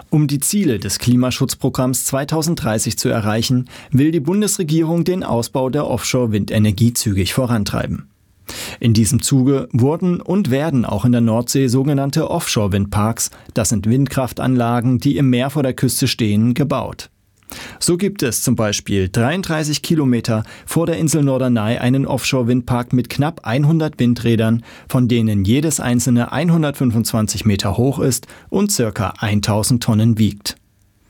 Um die Ziele des Klimaschutzprogramms 2030 zu erreichen, will die Bundesregierung den Ausbau der Offshore-Windenergie zügig vorantreiben. In diesem Zuge wurden und werden auch in der Nordsee sogenannte Offshore-Windparks, das sind Windkraftanlagen, die im Meer vor der Küste stehen, gebaut. So gibt es zum Beispiel 33 Kilometer vor der Insel Norderney einen Offshore-Windpark mit knapp 100 Windrädern, von denen jedes einzelne 125 Meter hoch ist und ca. 1000 Tonnen wiegt.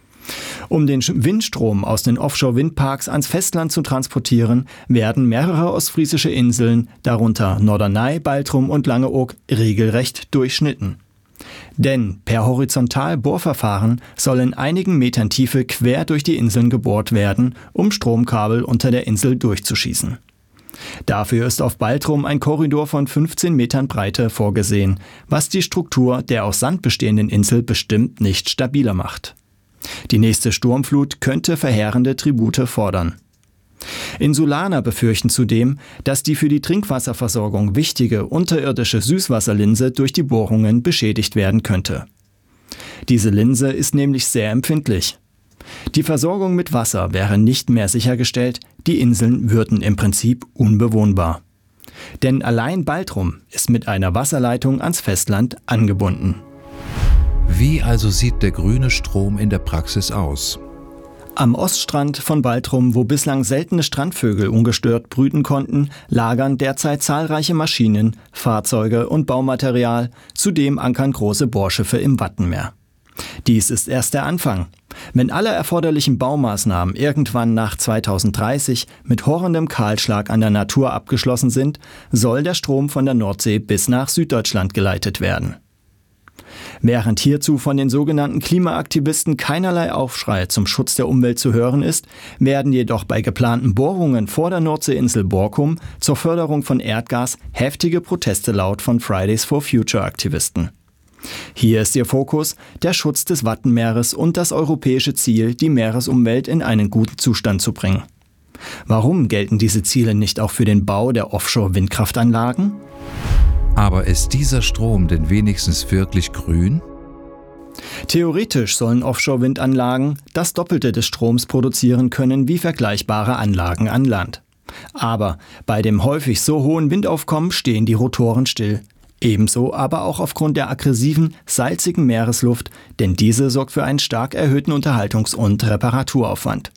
Um den Windstrom aus den Offshore-Windparks ans Festland zu transportieren, werden mehrere ostfriesische Inseln, darunter Norderney, Baltrum und Langeoog, regelrecht durchschnitten. Denn per Horizontalbohrverfahren soll in einigen Metern Tiefe quer durch die Inseln gebohrt werden, um Stromkabel unter der Insel durchzuschießen. Dafür ist auf Baltrum ein Korridor von 15 Metern Breite vorgesehen, was die Struktur der aus Sand bestehenden Insel bestimmt nicht stabiler macht. Die nächste Sturmflut könnte verheerende Tribute fordern. Insulaner befürchten zudem, dass die für die Trinkwasserversorgung wichtige unterirdische Süßwasserlinse durch die Bohrungen beschädigt werden könnte. Diese Linse ist nämlich sehr empfindlich. Die Versorgung mit Wasser wäre nicht mehr sichergestellt, die Inseln würden im Prinzip unbewohnbar. Denn allein Baltrum ist mit einer Wasserleitung ans Festland angebunden. Wie also sieht der grüne Strom in der Praxis aus? Am Oststrand von Baltrum, wo bislang seltene Strandvögel ungestört brüten konnten, lagern derzeit zahlreiche Maschinen, Fahrzeuge und Baumaterial, zudem ankern große Bohrschiffe im Wattenmeer. Dies ist erst der Anfang. Wenn alle erforderlichen Baumaßnahmen irgendwann nach 2030 mit horrendem Kahlschlag an der Natur abgeschlossen sind, soll der Strom von der Nordsee bis nach Süddeutschland geleitet werden. Während hierzu von den sogenannten Klimaaktivisten keinerlei Aufschrei zum Schutz der Umwelt zu hören ist, werden jedoch bei geplanten Bohrungen vor der Nordseeinsel Borkum zur Förderung von Erdgas heftige Proteste laut von Fridays for Future Aktivisten. Hier ist ihr Fokus der Schutz des Wattenmeeres und das europäische Ziel, die Meeresumwelt in einen guten Zustand zu bringen. Warum gelten diese Ziele nicht auch für den Bau der Offshore-Windkraftanlagen? Aber ist dieser Strom denn wenigstens wirklich grün? Theoretisch sollen Offshore-Windanlagen das Doppelte des Stroms produzieren können wie vergleichbare Anlagen an Land. Aber bei dem häufig so hohen Windaufkommen stehen die Rotoren still. Ebenso aber auch aufgrund der aggressiven, salzigen Meeresluft, denn diese sorgt für einen stark erhöhten Unterhaltungs- und Reparaturaufwand.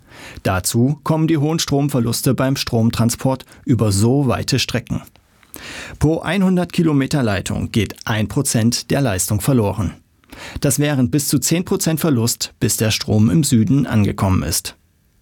Dazu kommen die hohen Stromverluste beim Stromtransport über so weite Strecken. Pro 100 Kilometer Leitung geht 1% der Leistung verloren. Das wären bis zu 10% Verlust, bis der Strom im Süden angekommen ist.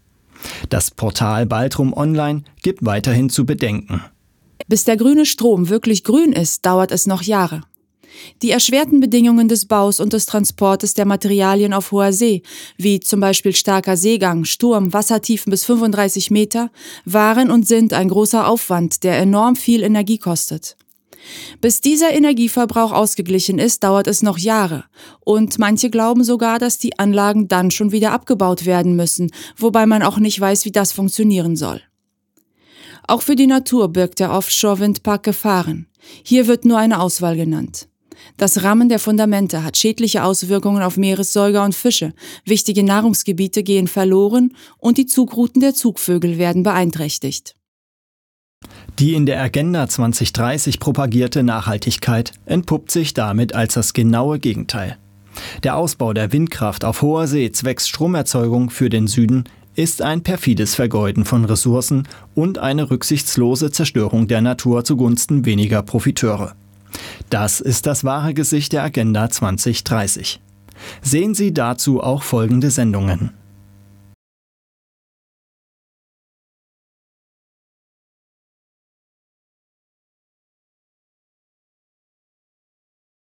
Das Portal Baltrum Online gibt weiterhin zu bedenken. Bis der grüne Strom wirklich grün ist, dauert es noch Jahre. Die erschwerten Bedingungen des Baus und des Transportes der Materialien auf hoher See, wie zum Beispiel starker Seegang, Sturm, Wassertiefen bis 35 Meter, waren und sind ein großer Aufwand, der enorm viel Energie kostet. Bis dieser Energieverbrauch ausgeglichen ist, dauert es noch Jahre. Und manche glauben sogar, dass die Anlagen dann schon wieder abgebaut werden müssen, wobei man auch nicht weiß, wie das funktionieren soll. Auch für die Natur birgt der Offshore-Windpark Gefahren. Hier wird nur eine Auswahl genannt. Das Rammen der Fundamente hat schädliche Auswirkungen auf Meeressäuger und Fische, wichtige Nahrungsgebiete gehen verloren und die Zugrouten der Zugvögel werden beeinträchtigt. Die in der Agenda 2030 propagierte Nachhaltigkeit entpuppt sich damit als das genaue Gegenteil. Der Ausbau der Windkraft auf hoher See zwecks Stromerzeugung für den Süden ist ein perfides Vergeuden von Ressourcen und eine rücksichtslose Zerstörung der Natur zugunsten weniger Profiteure. Das ist das wahre Gesicht der Agenda 2030. Sehen Sie dazu auch folgende Sendungen.